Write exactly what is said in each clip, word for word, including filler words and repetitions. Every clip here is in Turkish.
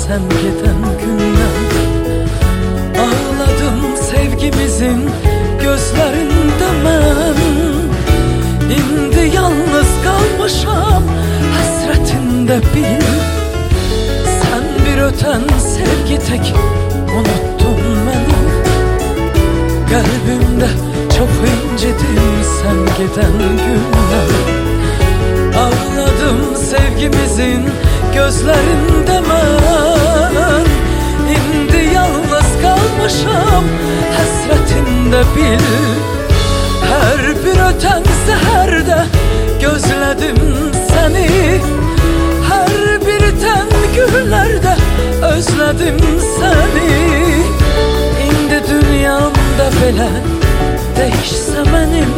sen giden günden. Ağladım sevgimizin gözlerinde mən. İndi yalnız kalmışam hasretinde bil. Sen bir öten sevgi tek unuttun beni. Kalbimde çok incidim sen giden günden. Ağladım sevgimizin gözlerinde mən. İndi yalnız kalmışam hasretinde bil. Her bir öten seherde gözledim seni. Her bir ten güllerde özledim seni. İndi dünyamda belə değişse benim.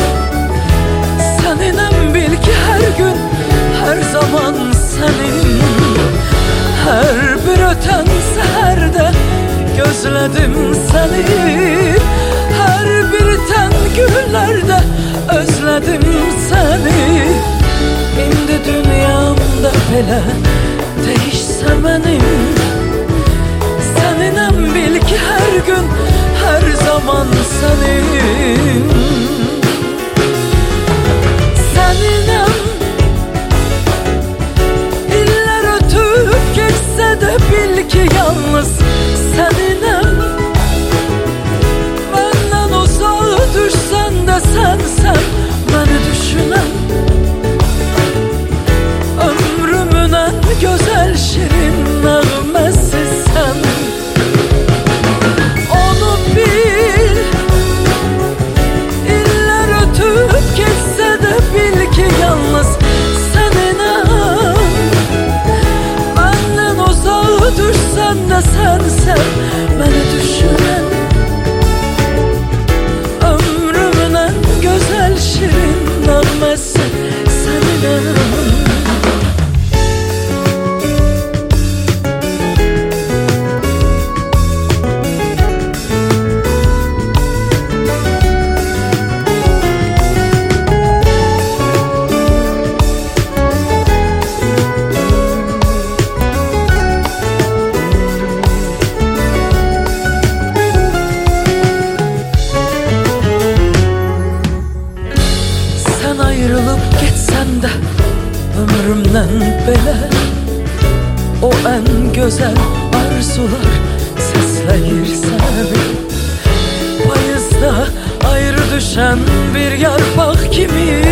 Seninem bil ki her gün her zaman senin. Her bir öten seherde gözledim seni. Her bir ten güllerde özledim seni. İndi dünyamda belə değişse benim. Seninem bil ki her gün her zaman senin. Seninem iller ötüp geçse de bil ki yalnız seninem. Benden uzağa düşsen de sensen beni düşünen. Ömrümün en güzel şirin nağmesi sen. Onu bil, iller ötüp geçse de bil ki yalnız seninem. Benden uzağa düşsen de sensen beni düşünen. Ömrümün en güzel şirin nağmesi seninem. Ayrılıp geçsen de ömrümden belə. O en güzel arzular sesleyir seni. Payızda ayrı düşen bir yarpak kimi.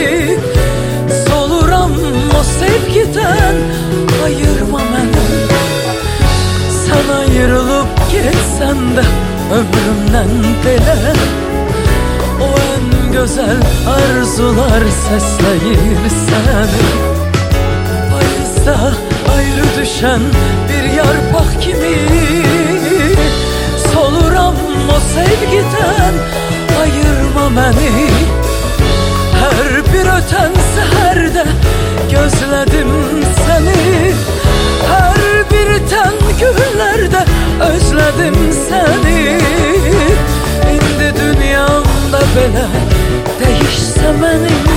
Soluram o sevgiden, ayırma beni. Sen ayrılıp geçsen de ömrümden belə. O en güzel arzular sesleyir seni. Payızda ayrı düşen bir yarpak kimi. Soluram o sevgiden, ayırma beni. Her bir öten seherde gözledim seni. Her bir ten güllerde özledim seni. İndi dünyamda belə değişse benim.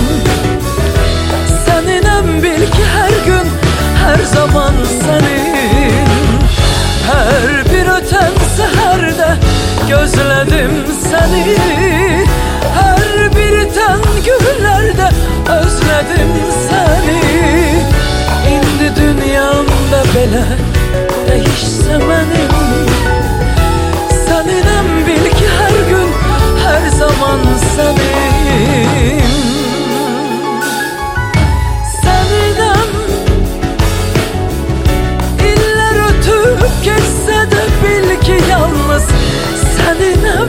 Seninem bil ki her gün her zaman senin. Her bir öten seherde gözledim seni. Her bir ten güllerde özledim seni. İndi dünyamda belə değişse benim. Seninem bil ki her gün her zaman senin. Seninem iller ötüp geçse de bil ki yalnız seninem.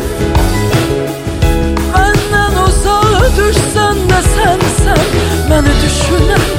Benden uzağa düşsen de sensen beni düşünen.